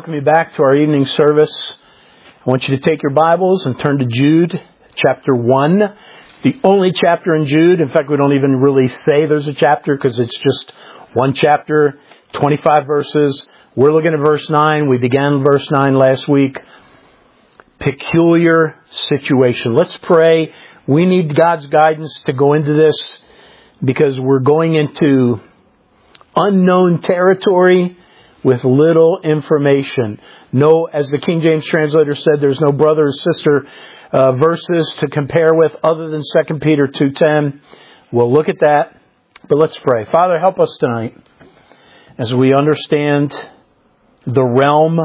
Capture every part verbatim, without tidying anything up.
welcome you back to our evening service. I want you to take your Bibles and turn to Jude, chapter one. The only chapter in Jude. In fact, we don't even really say there's a chapter because it's just one chapter, twenty-five verses. We're looking at verse nine. We began verse nine last week. Peculiar situation. Let's pray. We need God's guidance to go into this because we're going into unknown territory with little information. No, as the King James translator said, there's no brother or sister uh, verses to compare with other than Second Peter two ten. We'll look at that, but let's pray. Father, help us tonight as we understand the realm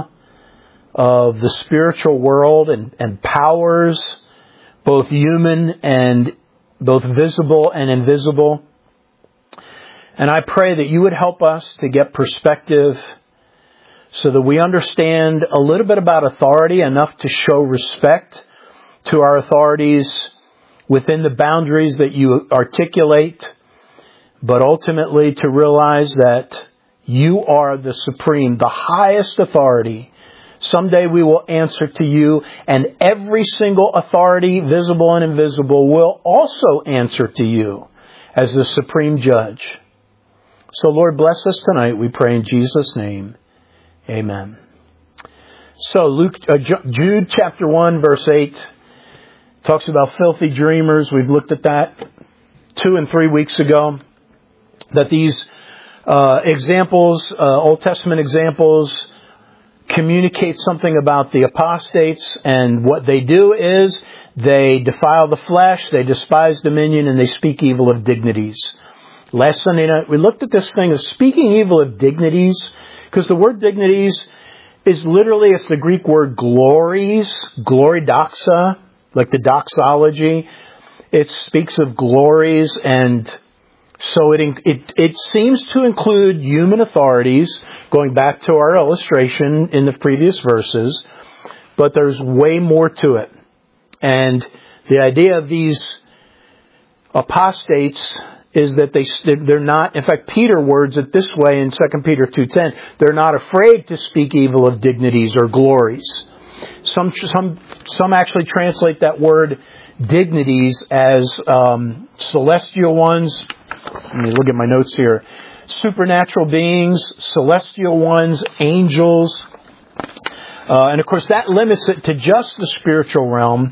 of the spiritual world and, and powers, both human and both visible and invisible. And I pray that you would help us to get perspective so that we understand a little bit about authority, enough to show respect to our authorities within the boundaries that you articulate, but ultimately to realize that you are the supreme, the highest authority. Someday we will answer to you, and every single authority, visible and invisible, will also answer to you as the supreme judge. So Lord, bless us tonight, we pray in Jesus' name. Amen. So Luke, uh, Jude chapter one, verse eight, talks about filthy dreamers. We've looked at that two and three weeks ago. That these uh, examples, uh, Old Testament examples, communicate something about the apostates, and what they do is they defile the flesh, they despise dominion, and they speak evil of dignities. Last Sunday night we looked at this thing of speaking evil of dignities, because the word dignities is literally, it's the Greek word glories, glory doxa, like the doxology. It speaks of glories, and so it, it it seems to include human authorities, going back to our illustration in the previous verses, but there's way more to it. And the idea of these apostates is that they, they're not, in fact, Peter words it this way in Second Peter two ten, they're not afraid to speak evil of dignities or glories. Some some some actually translate that word dignities as um, celestial ones. Let me look at my notes here. Supernatural beings, celestial ones, angels. Uh, and of course that limits it to just the spiritual realm.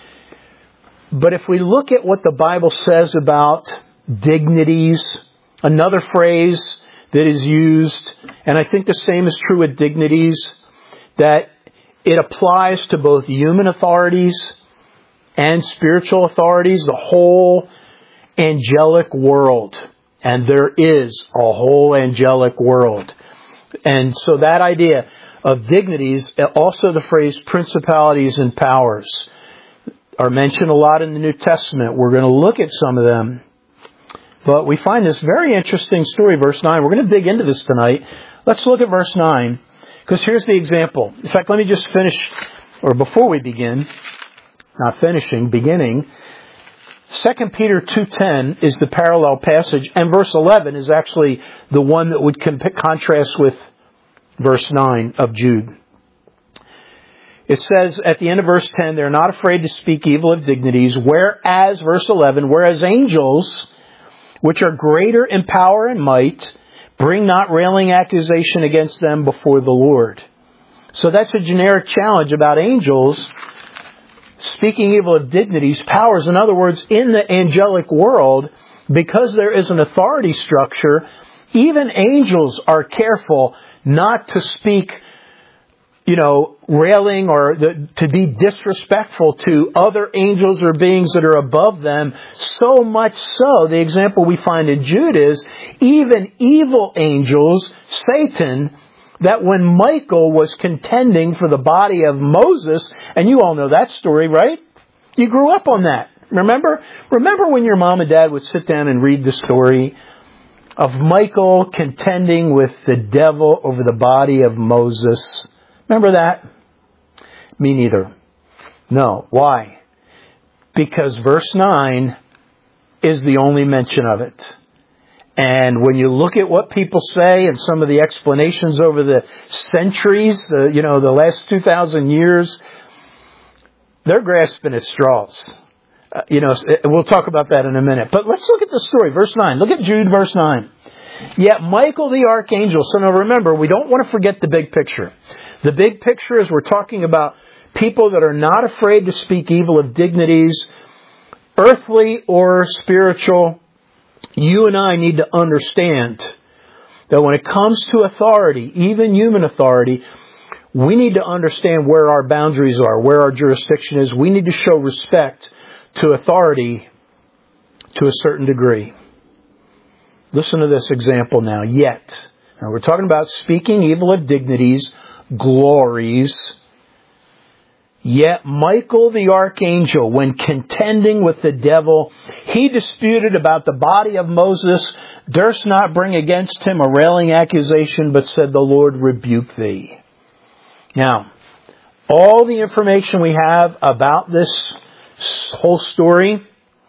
But if we look at what the Bible says about dignities, another phrase that is used, and I think the same is true with dignities, that it applies to both human authorities and spiritual authorities, the whole angelic world. And there is a whole angelic world. And so that idea of dignities, also the phrase principalities and powers, are mentioned a lot in the New Testament. We're going to look at some of them. But we find this very interesting story, verse nine. We're going to dig into this tonight. Let's look at verse nine, because here's the example. In fact, let me just finish, or before we begin, not finishing, beginning. Second Peter two ten is the parallel passage, and verse eleven is actually the one that would comp- contrast with verse nine of Jude. It says at the end of verse ten, they're not afraid to speak evil of dignities, whereas, verse eleven, whereas angels, which are greater in power and might, bring not railing accusation against them before the Lord. So that's a generic challenge about angels speaking evil of dignities, powers. In other words, in the angelic world, because there is an authority structure, even angels are careful not to speak, you know, railing or the, to be disrespectful to other angels or beings that are above them. So much so, the example we find in Jude is, even evil angels, Satan, that when Michael was contending for the body of Moses, and you all know that story, right? You grew up on that. Remember? Remember when your mom and dad would sit down and read the story of Michael contending with the devil over the body of Moses? Remember that? Me neither. No. Why? Because verse nine is the only mention of it. And when you look at what people say and some of the explanations over the centuries, uh, you know, the last two thousand years, they're grasping at straws. Uh, you know, we'll talk about that in a minute. But let's look at the story. Verse nine. Look at Jude, verse nine. Yet Michael the archangel. So now remember, we don't want to forget the big picture. The big picture is we're talking about people that are not afraid to speak evil of dignities, earthly or spiritual. You and I need to understand that when it comes to authority, even human authority, we need to understand where our boundaries are, where our jurisdiction is. We need to show respect to authority to a certain degree. Listen to this example now. Yet. Now we're talking about speaking evil of dignities, glories. Yet Michael the archangel, when contending with the devil, he disputed about the body of Moses, durst not bring against him a railing accusation, but said, the Lord rebuke thee. Now, all the information we have about this whole story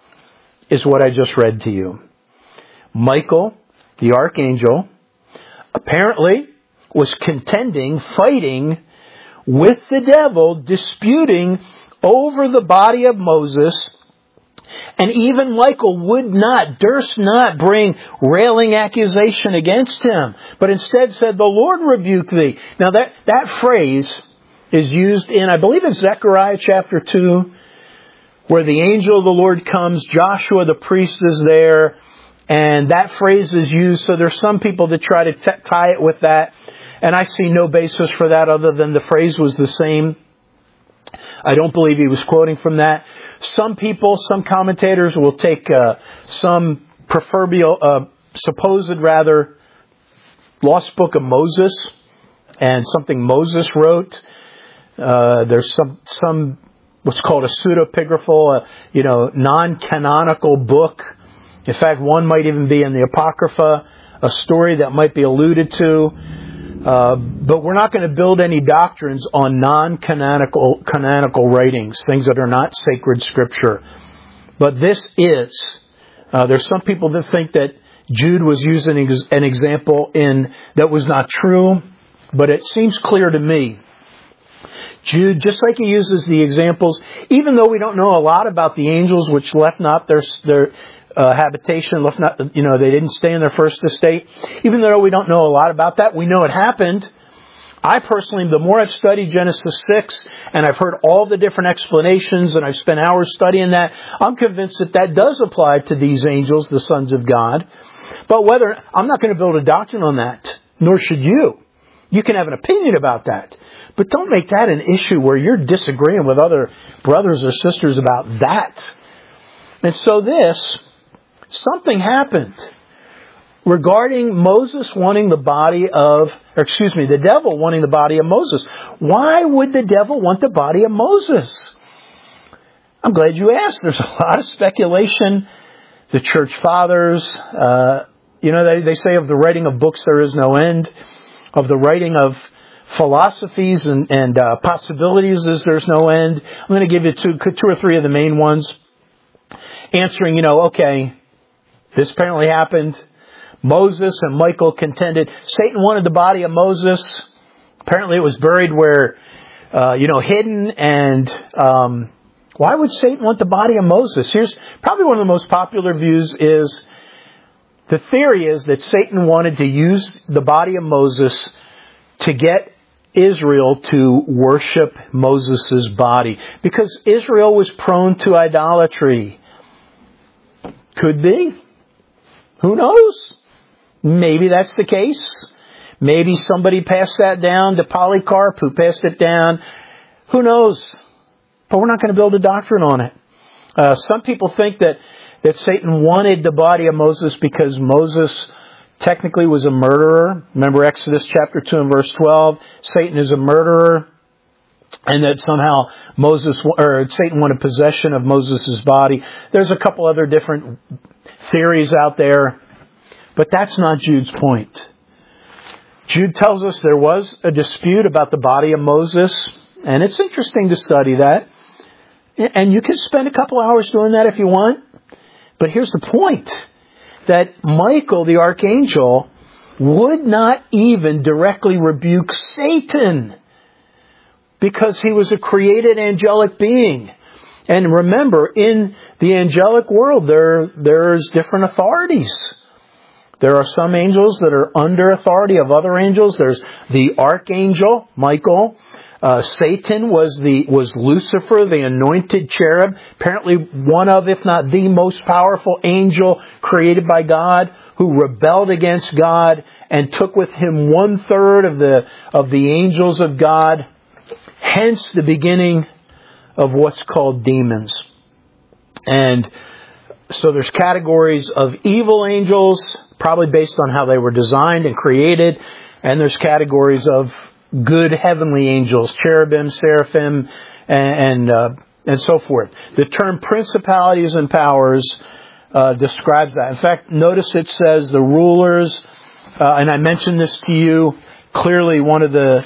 is what I just read to you. Michael, the archangel, apparently was contending, fighting with the devil, disputing over the body of Moses. And even Michael would not, durst not bring railing accusation against him, but instead said, the Lord rebuke thee. Now that, that phrase is used in, I believe it's Zechariah chapter two, where the angel of the Lord comes, Joshua the priest is there, and that phrase is used. So there's some people that try to t- tie it with that. And I see no basis for that other than the phrase was the same. I don't believe he was quoting from that. Some people, some commentators will take uh, some proverbial, uh, supposed rather, lost book of Moses and something Moses wrote. Uh, there's some, some what's called a pseudepigraphal, uh, you know, non-canonical book. In fact, one might even be in the Apocrypha, a story that might be alluded to. Uh, but we're not going to build any doctrines on non-canonical canonical writings, things that are not sacred scripture. But this is. Uh, there's some people that think that Jude was using an example in that was not true, but it seems clear to me. Jude, just like he uses the examples, even though we don't know a lot about the angels which left not their their Uh, habitation, left not, you know, they didn't stay in their first estate. Even though we don't know a lot about that, we know it happened. I personally, the more I've studied Genesis six, and I've heard all the different explanations, and I've spent hours studying that, I'm convinced that that does apply to these angels, the sons of God. But whether, I'm not going to build a doctrine on that, nor should you. You can have an opinion about that. But don't make that an issue where you're disagreeing with other brothers or sisters about that. And so this, something happened regarding Moses wanting the body of, or excuse me, the devil wanting the body of Moses. Why would the devil want the body of Moses? I'm glad you asked. There's a lot of speculation. The church fathers, uh, you know, they, they say of the writing of books there is no end. Of the writing of philosophies and, and uh, possibilities is there's no end. I'm going to give you two, two or three of the main ones. Answering, you know, okay, this apparently happened. Moses and Michael contended. Satan wanted the body of Moses. Apparently it was buried where, uh, you know, hidden. And um, why would Satan want the body of Moses? Here's probably one of the most popular views is, the theory is that Satan wanted to use the body of Moses to get Israel to worship Moses' body. Because Israel was prone to idolatry. Could be. Who knows? Maybe that's the case. Maybe somebody passed that down to Polycarp, who passed it down. Who knows? But we're not going to build a doctrine on it. Uh, some people think that, that Satan wanted the body of Moses because Moses technically was a murderer. Remember Exodus chapter two and verse twelve? Satan is a murderer. And that somehow Moses or Satan wanted possession of Moses' body. There's a couple other different theories out there, but that's not Jude's point. Jude tells us there was a dispute about the body of Moses, and it's interesting to study that. And you can spend a couple hours doing that if you want. But here's the point. that Michael, the archangel, would not even directly rebuke Satan because he was a created angelic being. And remember, in the angelic world, there there's different authorities. There are some angels that are under authority of other angels. There's the archangel, Michael. Uh, Satan was the was Lucifer, the anointed cherub, apparently one of, if not the most powerful angel created by God, who rebelled against God and took with him one third of the of the angels of God. Hence the beginning of what's called demons. And so there's categories of evil angels, probably based on how they were designed and created, and there's categories of good heavenly angels, cherubim, seraphim, and and, uh, and so forth. The term principalities and powers uh, describes that. In fact, notice it says the rulers, uh, and I mentioned this to you, clearly one of the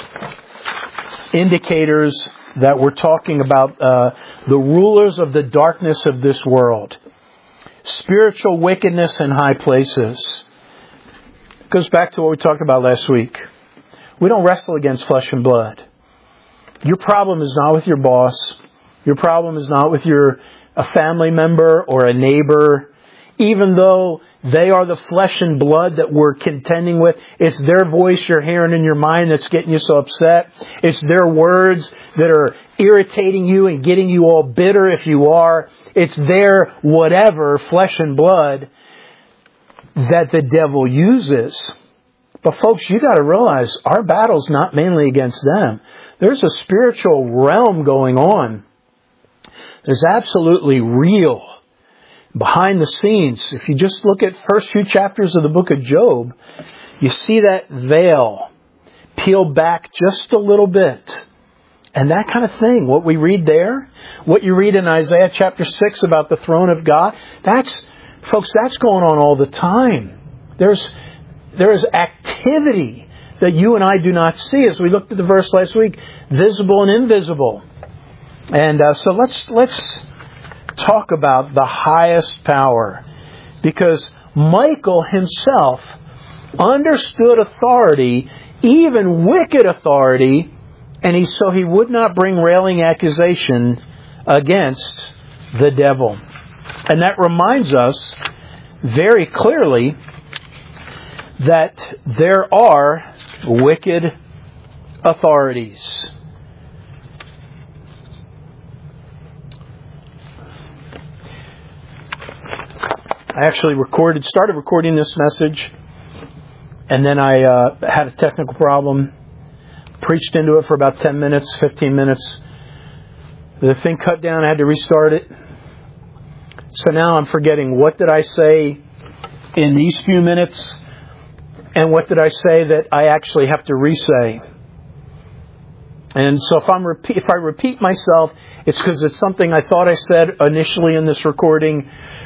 indicators that we're talking about uh, the rulers of the darkness of this world. Spiritual wickedness in high places. It goes back to what we talked about last week. We don't wrestle against flesh and blood. Your problem is not with your boss. Your problem is not with your a family member or a neighbor. Even though they are the flesh and blood that we're contending with, it's their voice you're hearing in your mind that's getting you so upset. It's their words that are irritating you and getting you all bitter if you are. It's their whatever, flesh and blood, that the devil uses. But folks, you got to realize our battle's not mainly against them. There's a spiritual realm going on. There's absolutely real behind the scenes. If you just look at first few chapters of the book of Job, you see that veil peeled back just a little bit. And that kind of thing, what we read there, what you read in Isaiah chapter six about the throne of God, that's, folks, that's going on all the time. There's There is activity that you and I do not see, as we looked at the verse last week, visible and invisible. And uh, so let's let's talk about the highest power, because Michael himself understood authority, even wicked authority, and he so he would not bring railing accusation against the devil. And that reminds us very clearly that there are wicked authorities. I actually recorded, started recording this message, and then I uh, had a technical problem. Preached into it for about ten minutes, fifteen minutes. The thing cut down, I had to restart it. So now I'm forgetting, what did I say in these few minutes? And what did I say that I actually have to re-say? And so if I'm repeat, if I repeat myself, it's because it's something I thought I said initially in this recording.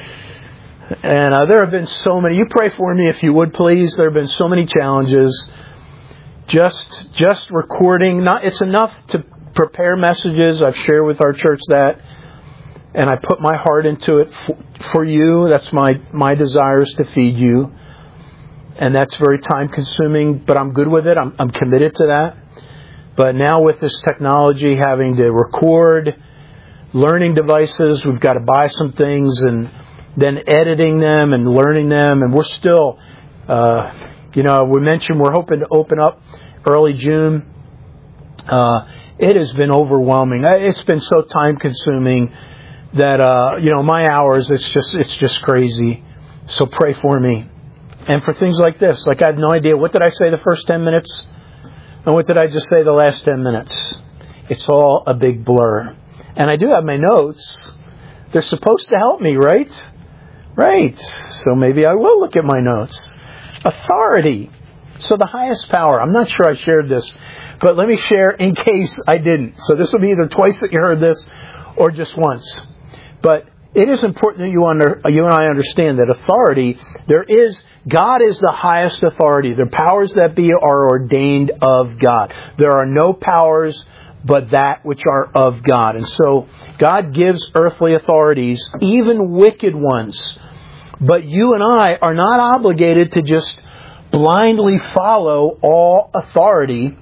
And uh, there have been so many. You pray for me if you would, please. There have been so many challenges. Just just recording, not it's enough to prepare messages. I've shared with our church that, and I put my heart into it for, for you. That's my my desire is to feed you. And that's very time consuming, but I'm good with it. I'm, I'm committed to that. But now with this technology, having to record, learning devices, we've got to buy some things and then editing them and learning them. And we're still, uh, you know, we mentioned we're hoping to open up early June. Uh, it has been overwhelming. It's been so time consuming that, uh, you know, my hours, it's just, it's just crazy. So pray for me. And for things like this, like I have no idea, what did I say the first ten minutes? And what did I just say the last ten minutes? It's all a big blur. And I do have my notes. They're supposed to help me, right? Right. So maybe I will look at my notes. Authority. So the highest power. I'm not sure I shared this, but let me share in case I didn't. So this will be either twice that you heard this or just once. But it is important that you under, you and I understand that authority, there is, God is the highest authority. The powers that be are ordained of God. There are no powers but that which are of God. And so God gives earthly authorities, even wicked ones, But you and I are not obligated to just blindly follow all authority,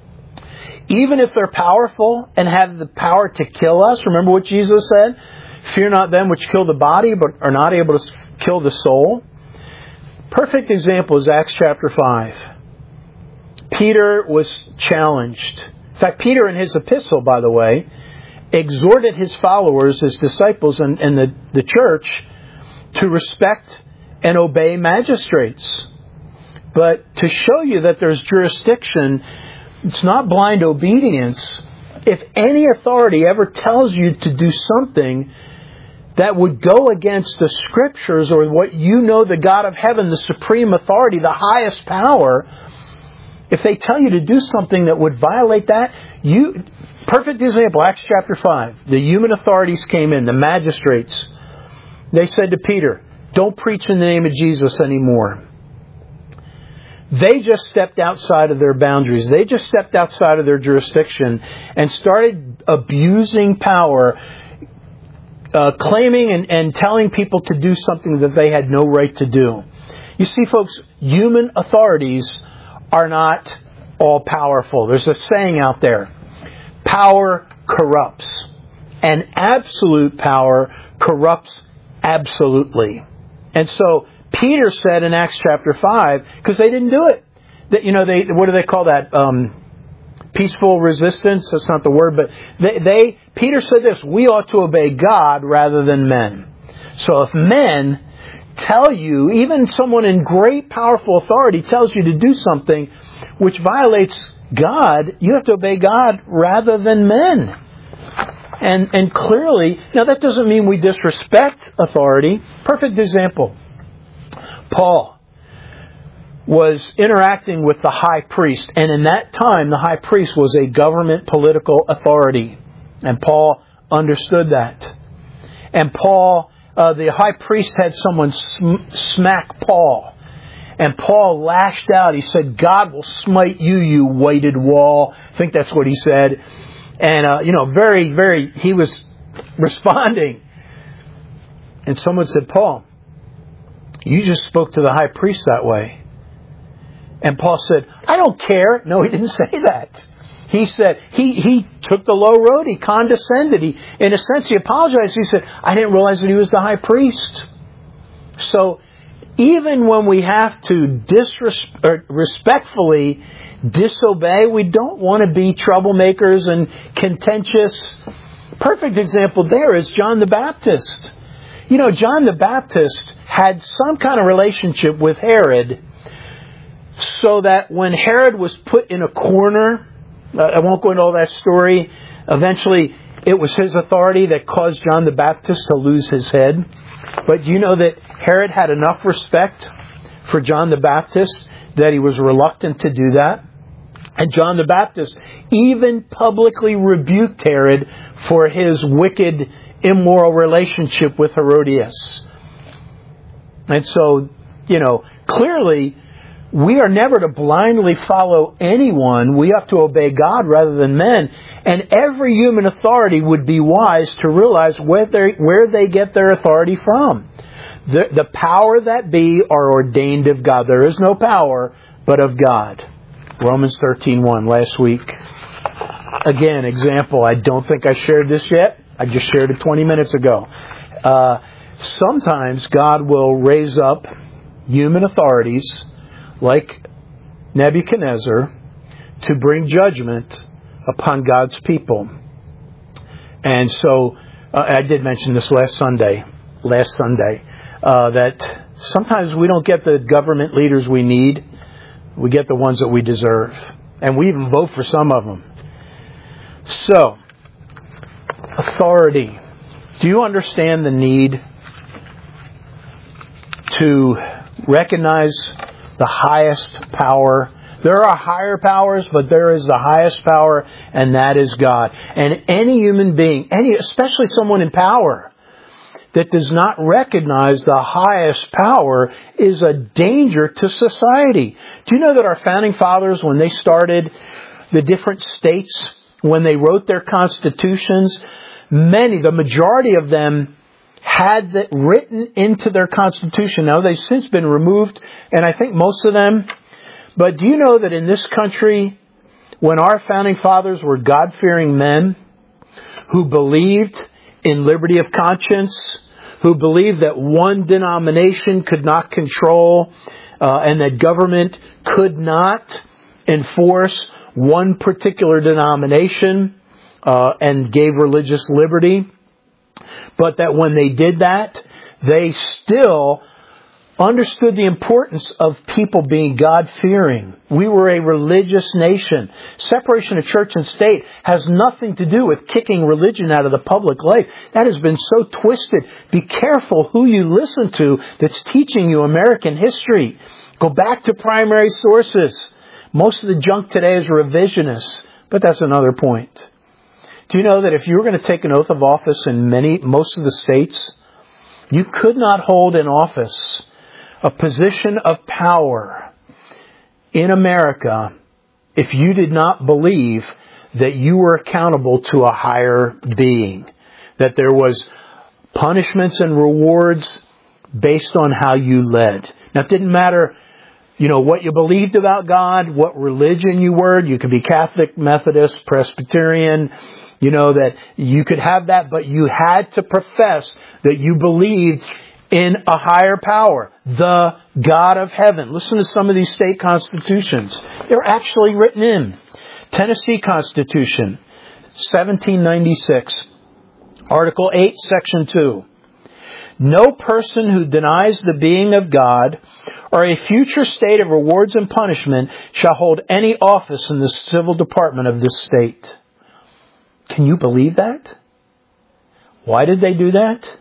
even if they're powerful and have the power to kill us. Remember what Jesus said? Fear not them which kill the body, but are not able to kill the soul. Perfect example is Acts chapter five. Peter was challenged. In fact, Peter in his epistle, by the way, exhorted his followers, his disciples and, and the, the church to respect and obey magistrates. But to show you that there's jurisdiction, it's not blind obedience. If any authority ever tells you to do something that would go against the Scriptures or what you know the God of heaven, the supreme authority, the highest power, if they tell you to do something that would violate that, you... Perfect example, Acts chapter five. The human authorities came in, the magistrates. They said to Peter, don't preach in the name of Jesus anymore. They just stepped outside of their boundaries. They just stepped outside of their jurisdiction and started abusing power, uh, claiming and, and telling people to do something that they had no right to do. You see, folks, human authorities are not all powerful. There's a saying out there, power corrupts, and absolute power corrupts absolutely. And so Peter said in Acts chapter five, because they didn't do it, that, you know, they, what do they call that? Um, peaceful resistance? That's not the word, but they, they, Peter said this, we ought to obey God rather than men. So if men tell you, even someone in great powerful authority tells you to do something which violates God, you have to obey God rather than men. And and clearly, now that doesn't mean we disrespect authority. Perfect example. Paul was interacting with the high priest, and in that time the high priest was a government political authority. And Paul understood that. And Paul, uh, the high priest had someone sm- smack Paul. And Paul lashed out. He said, God will smite you, you whited wall. I think that's what he said. And, uh, you know, very, very, he was responding. And someone said, Paul, you just spoke to the high priest that way. And Paul said, I don't care. No, he didn't say that. He said, he, he took the low road. He condescended. He, in a sense, he apologized. He said, I didn't realize that he was the high priest. So, even when we have to disres- or respectfully disobey, we don't want to be troublemakers and contentious. Perfect example there is John the Baptist. You know, John the Baptist had some kind of relationship with Herod, so that when Herod was put in a corner, uh, I won't go into all that story, eventually it was his authority that caused John the Baptist to lose his head. But do you know that Herod had enough respect for John the Baptist that he was reluctant to do that? And John the Baptist even publicly rebuked Herod for his wicked, immoral relationship with Herodias. And so, you know, clearly we are never to blindly follow anyone. We have to obey God rather than men. And every human authority would be wise to realize where they, where they get their authority from. The, the power that be are ordained of God. There is no power but of God. Romans thirteen one last week. Again, example. I don't think I shared this yet. I just shared it twenty minutes ago. Uh, sometimes God will raise up human authorities like Nebuchadnezzar to bring judgment upon God's people. And so, uh, I did mention this last Sunday, last Sunday, uh, that sometimes we don't get the government leaders we need. We get the ones that we deserve. And we even vote for some of them. So, authority. Do you understand the need to recognize the highest power? There are higher powers, but there is the highest power, and that is God. And any human being, any, especially someone in power, that does not recognize the highest power is a danger to society. Do you know that our founding fathers, when they started the different states, when they wrote their constitutions, many, the majority of them had that written into their Constitution. Now, they've since been removed, and I think most of them. But do you know that in this country, when our founding fathers were God-fearing men who believed in liberty of conscience, who believed that one denomination could not control uh, and that government could not enforce one particular denomination uh, and gave religious liberty, but that when they did that, they still understood the importance of people being God-fearing. We were a religious nation. Separation of church and state has nothing to do with kicking religion out of the public life. That has been so twisted. Be careful who you listen to that's teaching you American history. Go back to primary sources. Most of the junk today is revisionist, but that's another point. Do you know that if you were going to take an oath of office in many, most of the states, you could not hold in office a position of power in America if you did not believe that you were accountable to a higher being, that there was punishments and rewards based on how you led. Now, it didn't matter, you know, what you believed about God, what religion you were. You could be Catholic, Methodist, Presbyterian. You know, that you could have that, but you had to profess that you believed in a higher power, the God of heaven. Listen to some of these state constitutions. They're actually written in. Tennessee Constitution, seventeen ninety-six, Article eight, Section two. No person who denies the being of God or a future state of rewards and punishment shall hold any office in the civil department of this state. Can you believe that? Why did they do that?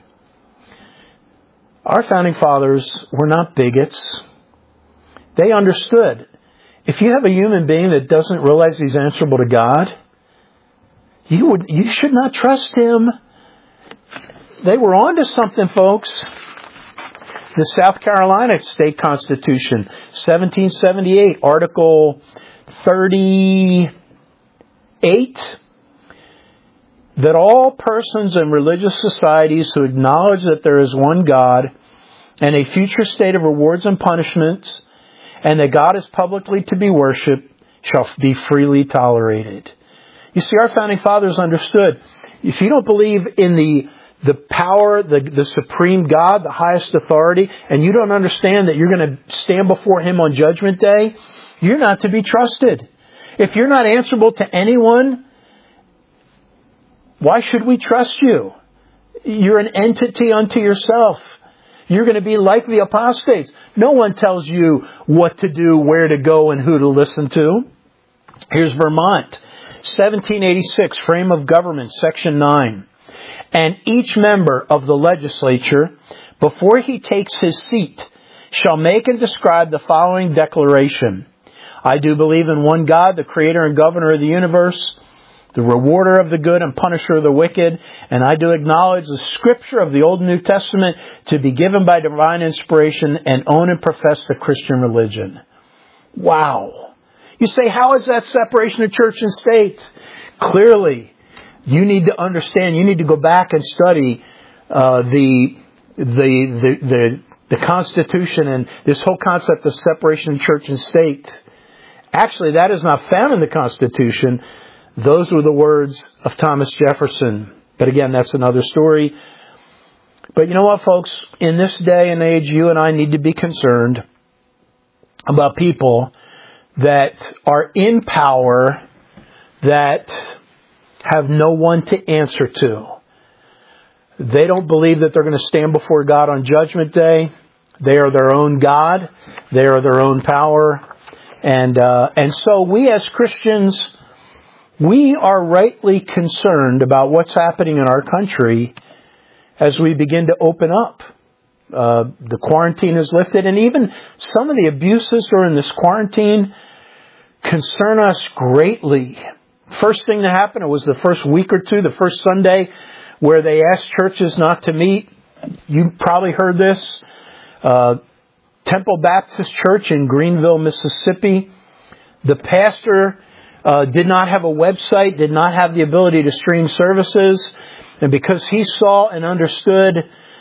Our founding fathers were not bigots. They understood. If you have a human being that doesn't realize he's answerable to God, you would, you should not trust him. They were on to something, folks. The South Carolina State Constitution, seventeen seventy-eight, Article thirty-eight, that all persons in religious societies who acknowledge that there is one God and a future state of rewards and punishments, and that God is publicly to be worshipped, shall be freely tolerated. You see, our founding fathers understood, if you don't believe in the the power, the, the supreme God, the highest authority, and you don't understand that you're going to stand before Him on Judgment Day, you're not to be trusted. If you're not answerable to anyone, why should we trust you? You're an entity unto yourself. You're going to be like the apostates. No one tells you what to do, where to go, and who to listen to. Here's Vermont, seventeen eighty-six, Frame of Government, Section nine. And each member of the legislature, before he takes his seat, shall make and describe the following declaration. I do believe in one God, the creator and governor of the universe, the rewarder of the good and punisher of the wicked, and I do acknowledge the scripture of the Old and New Testament to be given by divine inspiration and own and profess the Christian religion. Wow. You say, how is that separation of church and state? Clearly, you need to understand, you need to go back and study uh, the, the, the, the, the Constitution and this whole concept of separation of church and state. Actually, that is not found in the Constitution. Those were the words of Thomas Jefferson. But again, that's another story. But you know what, folks? In this day and age, you and I need to be concerned about people that are in power that have no one to answer to. They don't believe that they're going to stand before God on Judgment Day. They are their own God. They are their own power. And, uh, and so we as Christians, we are rightly concerned about what's happening in our country as we begin to open up. Uh, the quarantine is lifted, and even some of the abuses during this quarantine concern us greatly. First thing that happened, it was the first week or two, the first Sunday, where they asked churches not to meet. You probably heard this. Uh, Temple Baptist Church in Greenville, Mississippi. The pastor uh, did not have a website, did not have the ability to stream services. And because he saw and understood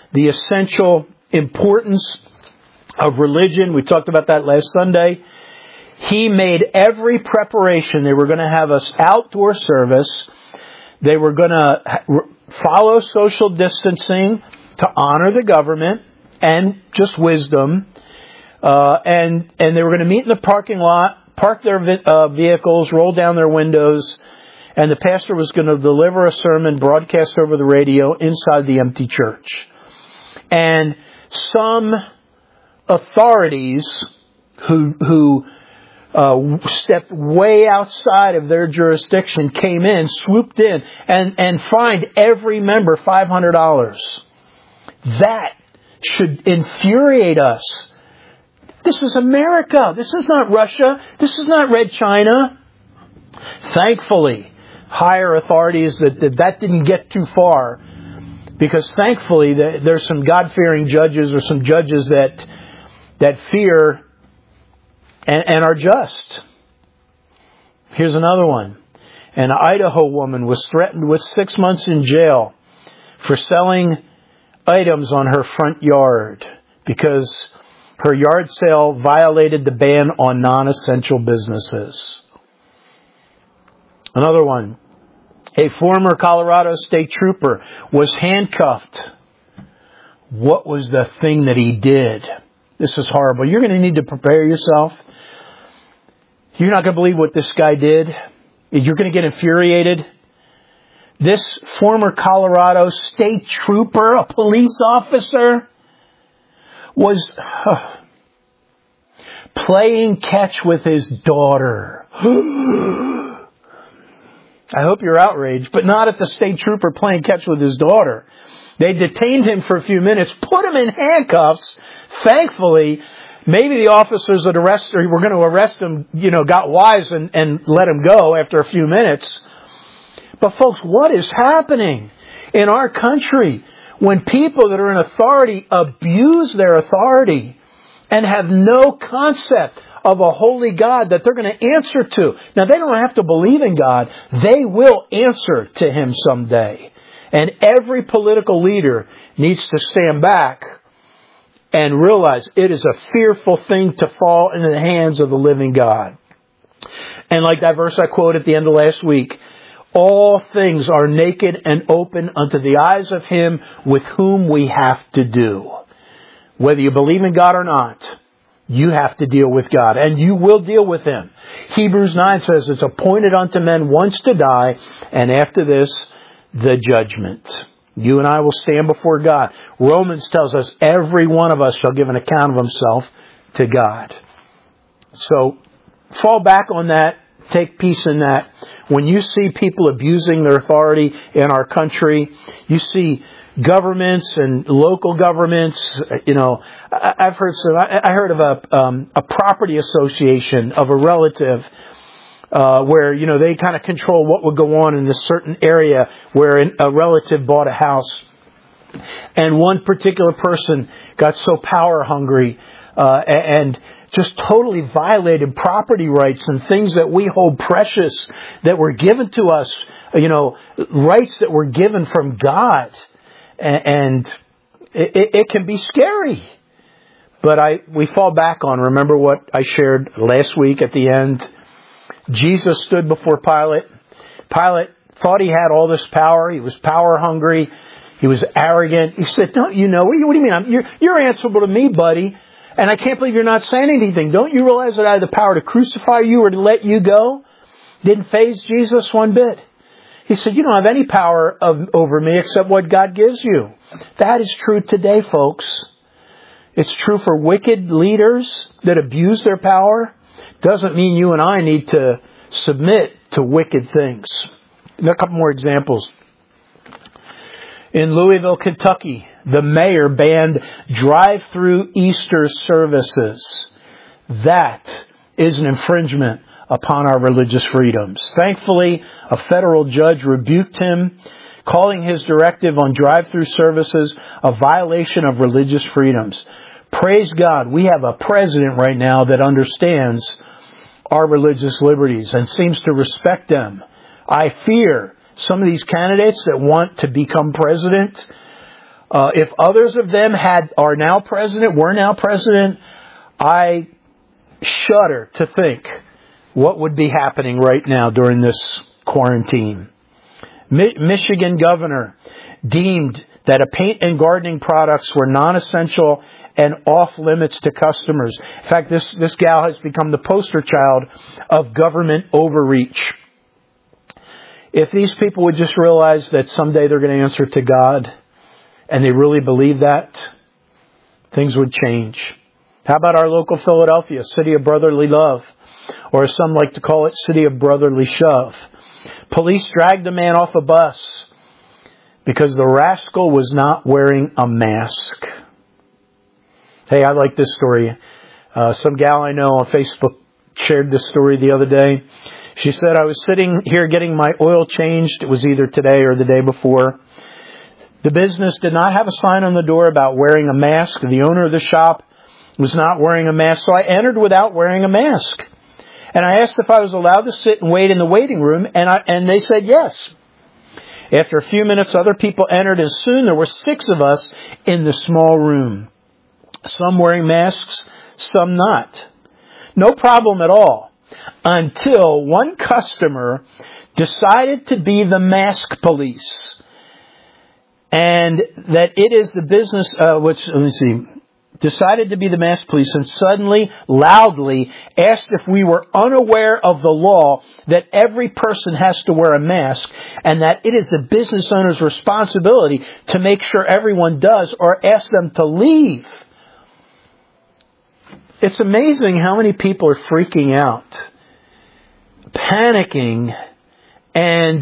the essential importance of religion. We talked about that last Sunday. He made every preparation. They were going to have us outdoor service. They were going to follow social distancing to honor the government and just wisdom. Uh, and, and they were going to meet in the parking lot, park their uh, vehicles, roll down their windows, and the pastor was going to deliver a sermon broadcast over the radio inside the empty church. And some authorities who, who, Uh, stepped way outside of their jurisdiction, came in, swooped in, and, and fined every member five hundred dollars. That should infuriate us. This is America. This is not Russia. This is not Red China. Thankfully, higher authorities, that that, that didn't get too far. Because thankfully, there's some God-fearing judges or some judges that that fear And, and are just. Here's another one. An Idaho woman was threatened with six months in jail for selling items on her front yard because her yard sale violated the ban on non-essential businesses. Another one. A former Colorado state trooper was handcuffed. What was the thing that he did? This is horrible. You're going to need to prepare yourself. You're not going to believe what this guy did. You're going to get infuriated. This former Colorado state trooper, a police officer, was uh, playing catch with his daughter. I hope you're outraged, but not at the state trooper playing catch with his daughter. They detained him for a few minutes, put him in handcuffs. Thankfully, maybe the officers that arrest, or were going to arrest him, you know, got wise and, and let him go after a few minutes. But folks, what is happening in our country when people that are in authority abuse their authority and have no concept of a holy God that they're going to answer to? Now, they don't have to believe in God. They will answer to Him someday. And every political leader needs to stand back and realize it is a fearful thing to fall into the hands of the living God. And like that verse I quoted at the end of last week, all things are naked and open unto the eyes of Him with whom we have to do. Whether you believe in God or not, you have to deal with God, and you will deal with Him. Hebrews nine says it's appointed unto men once to die, and after this, the judgment. You and I will stand before God. Romans tells us every one of us shall give an account of himself to God. So fall back on that. Take peace in that. When you see people abusing their authority in our country, you see governments and local governments, you know, I've heard some, I heard of a, um, a property association of a relative Uh, where, you know, they kind of control what would go on in a certain area where a relative bought a house. And one particular person got so power hungry, uh, and just totally violated property rights and things that we hold precious that were given to us, you know, rights that were given from God. And it, it can be scary. But I, we fall back on, remember what I shared last week at the end? Jesus stood before Pilate. Pilate thought he had all this power. He was power hungry. He was arrogant. He said, don't you know? What do you, what do you mean? I'm, you're, you're answerable to me, buddy. And I can't believe you're not saying anything. Don't you realize that I have the power to crucify you or to let you go? Didn't faze Jesus one bit. He said, you don't have any power of, over me except what God gives you. That is true today, folks. It's true for wicked leaders that abuse their power. Doesn't mean you and I need to submit to wicked things. A couple more examples. In Louisville, Kentucky, the mayor banned drive-through Easter services. That is an infringement upon our religious freedoms. Thankfully, a federal judge rebuked him, calling his directive on drive-through services a violation of religious freedoms. Praise God, we have a president right now that understands our religious liberties and seems to respect them. I fear some of these candidates that want to become president Uh, if others of them had are now president, were now president, I shudder to think what would be happening right now during this quarantine. Mi- Michigan governor deemed that a paint and gardening products were non-essential and off limits to customers. In fact, this, this gal has become the poster child of government overreach. If these people would just realize that someday they're going to answer to God, and they really believe that, things would change. How about our local Philadelphia, city of brotherly love? Or as some like to call it, city of brotherly shove. Police dragged a man off a bus because the rascal was not wearing a mask. Hey, I like this story. Uh, some gal I know on Facebook shared this story the other day. She said, I was sitting here getting my oil changed. It was either today or the day before. The business did not have a sign on the door about wearing a mask. The owner of the shop was not wearing a mask, so I entered without wearing a mask. And I asked if I was allowed to sit and wait in the waiting room, and I, and they said yes. After a few minutes, other people entered, and soon there were six of us in the small room. Some wearing masks, some not. No problem at all. Until one customer decided to be the mask police. And that it is the business, uh, which, let me see, decided to be the mask police and suddenly, loudly asked if we were unaware of the law that every person has to wear a mask and that it is the business owner's responsibility to make sure everyone does or ask them to leave. It's amazing how many people are freaking out, panicking, and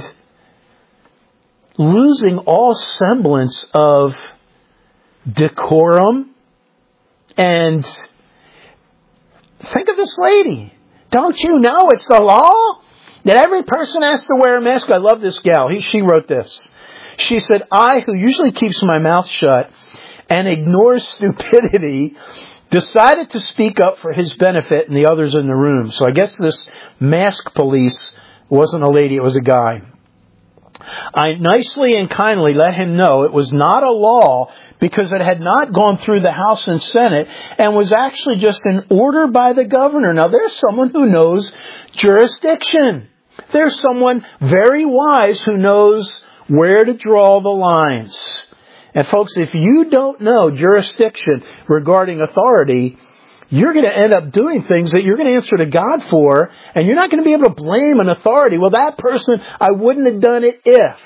losing all semblance of decorum. And think of this lady. Don't you know it's the law that every person has to wear a mask? I love this gal. He, she wrote this. She said, I, who usually keeps my mouth shut and ignores stupidity, decided to speak up for his benefit and the others in the room. So I guess this mask police wasn't a lady, it was a guy. I nicely and kindly let him know it was not a law because it had not gone through the House and Senate and was actually just an order by the governor. Now, there's someone who knows jurisdiction. There's someone very wise who knows where to draw the lines. And folks, if you don't know jurisdiction regarding authority, you're going to end up doing things that you're going to answer to God for, and you're not going to be able to blame an authority. Well, that person, I wouldn't have done it if.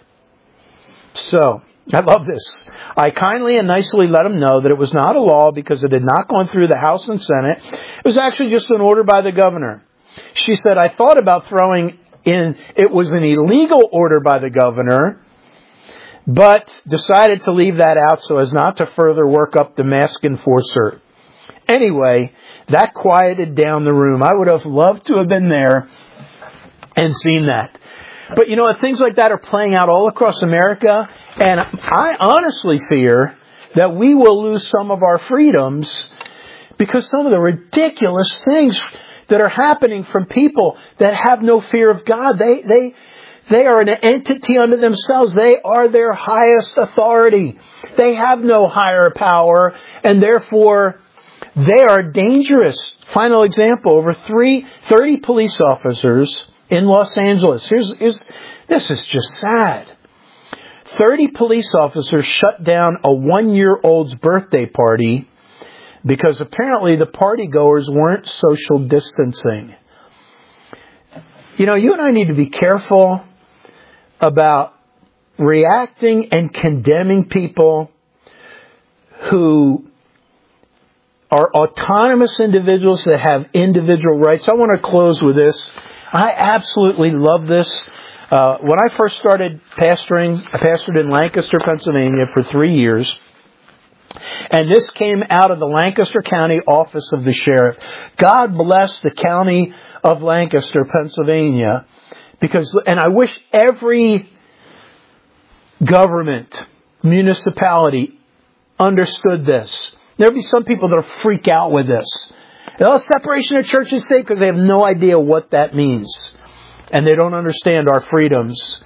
So, I love this. I kindly and nicely let him know that it was not a law because it had not gone through the House and Senate. It was actually just an order by the governor. She said, I thought about throwing in, it was an illegal order by the governor, but decided to leave that out so as not to further work up the mask enforcer. Anyway, that quieted down the room. I would have loved to have been there and seen that. But you know, things like that are playing out all across America, and I honestly fear that we will lose some of our freedoms because some of the ridiculous things that are happening from people that have no fear of God. They, they, they are an entity unto themselves. They are their highest authority. They have no higher power, and therefore they are dangerous. Final example, over three, thirty police officers in Los Angeles. Here's, here's, this is just sad. thirty police officers shut down a one-year-old's birthday party because apparently the partygoers weren't social distancing. You know, you and I need to be careful about reacting and condemning people who are autonomous individuals that have individual rights. I want to close with this. I absolutely love this. Uh, when I first started pastoring, I pastored in Lancaster, Pennsylvania for three years. And this came out of the Lancaster County Office of the Sheriff. God bless the county of Lancaster, Pennsylvania. Because, and I wish every government, municipality understood this. There'll be some people that'll freak out with this. Oh, separation of church and state, because they have no idea what that means. And they don't understand our freedoms.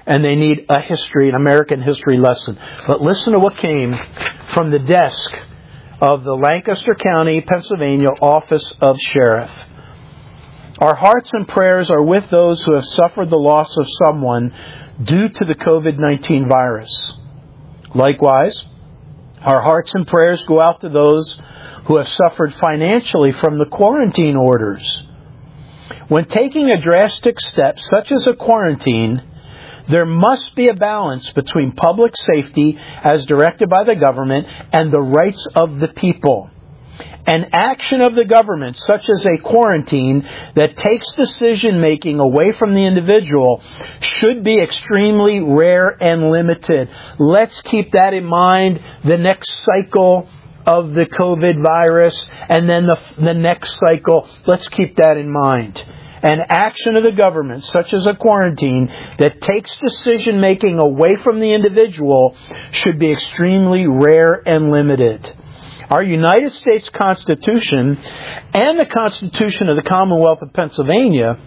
and they need a history, an American history lesson. But listen to what came from the desk of the Lancaster County, Pennsylvania Office of Sheriff. Our hearts and prayers are with those who have suffered the loss of someone due to the covid nineteen virus. Likewise, our hearts and prayers go out to those who have suffered financially from the quarantine orders. When taking a drastic step such as a quarantine, there must be a balance between public safety as directed by the government and the rights of the people. An action of the government, such as a quarantine, that takes decision-making away from the individual should be extremely rare and limited. Let's keep that in mind the next cycle of the COVID virus, and then the, the next cycle. Let's keep that in mind. An action of the government, such as a quarantine, that takes decision-making away from the individual should be extremely rare and limited. Our United States Constitution and the Constitution of the Commonwealth of Pennsylvania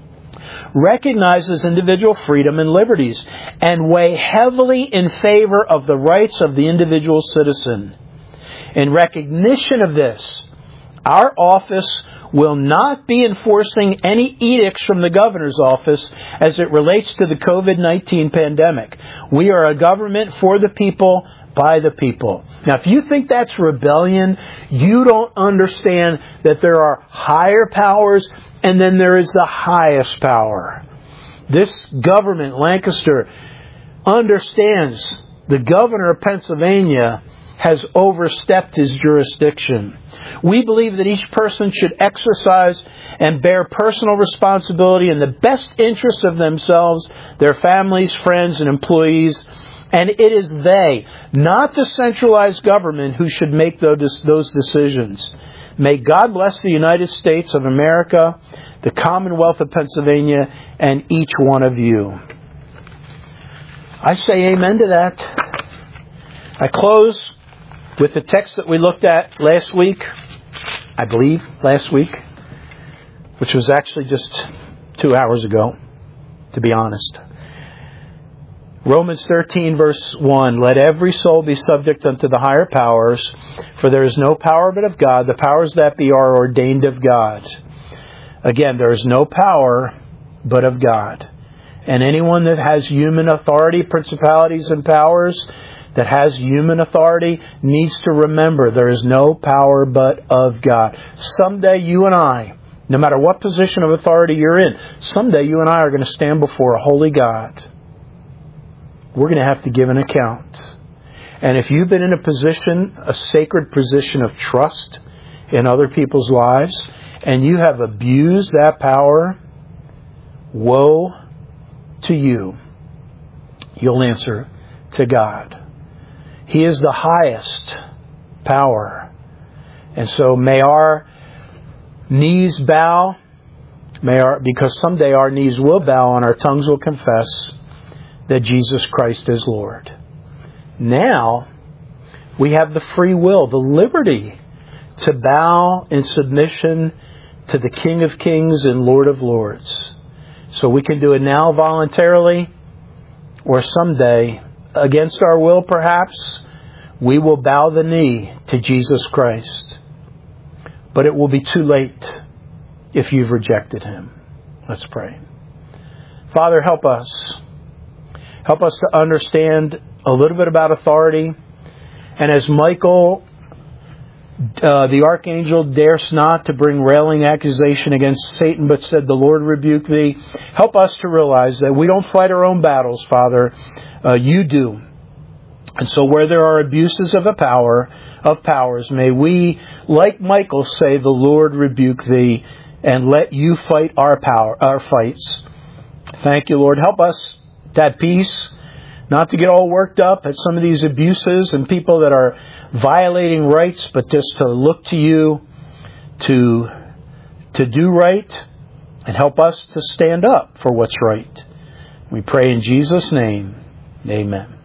recognizes individual freedom and liberties and weigh heavily in favor of the rights of the individual citizen. In recognition of this, our office will not be enforcing any edicts from the governor's office as it relates to the covid nineteen pandemic. We are a government for the people, by the people. Now, if you think that's rebellion, you don't understand that there are higher powers and then there is the highest power. This government, Lancaster, understands the governor of Pennsylvania has overstepped his jurisdiction. We believe that each person should exercise and bear personal responsibility in the best interests of themselves, their families, friends, and employees. And it is they, not the centralized government, who should make those decisions. May God bless the United States of America, the Commonwealth of Pennsylvania, and each one of you. I say amen to that. I close with the text that we looked at last week, I believe, last week, which was actually just two hours ago, to be honest. Romans thirteen, verse one, let every soul be subject unto the higher powers, for there is no power but of God. The powers that be are ordained of God. Again, there is no power but of God. And anyone that has human authority, principalities and powers, that has human authority, needs to remember there is no power but of God. Someday you and I, no matter what position of authority you're in, someday you and I are going to stand before a holy God. We're going to have to give an account. And if you've been in a position, a sacred position of trust in other people's lives, and you have abused that power, woe to you. You'll answer to God. He is the highest power. And so may our knees bow, may our, because someday our knees will bow and our tongues will confess that Jesus Christ is Lord. Now, we have the free will, the liberty to bow in submission to the King of Kings and Lord of Lords. So we can do it now voluntarily, or someday, against our will perhaps, we will bow the knee to Jesus Christ. But it will be too late if you've rejected Him. Let's pray. Father, help us. Help us to understand a little bit about authority. And as Michael, uh, the archangel, dares not to bring railing accusation against Satan, but said, the Lord rebuke thee. Help us to realize that we don't fight our own battles, Father. Uh, you do. And so where there are abuses of a power, of powers, may we, like Michael, say, the Lord rebuke thee, and let you fight our power, our fights. Thank you, Lord. Help us to have peace, not to get all worked up at some of these abuses and people that are violating rights, but just to look to you to, to do right, and help us to stand up for what's right. We pray in Jesus' name. Amen.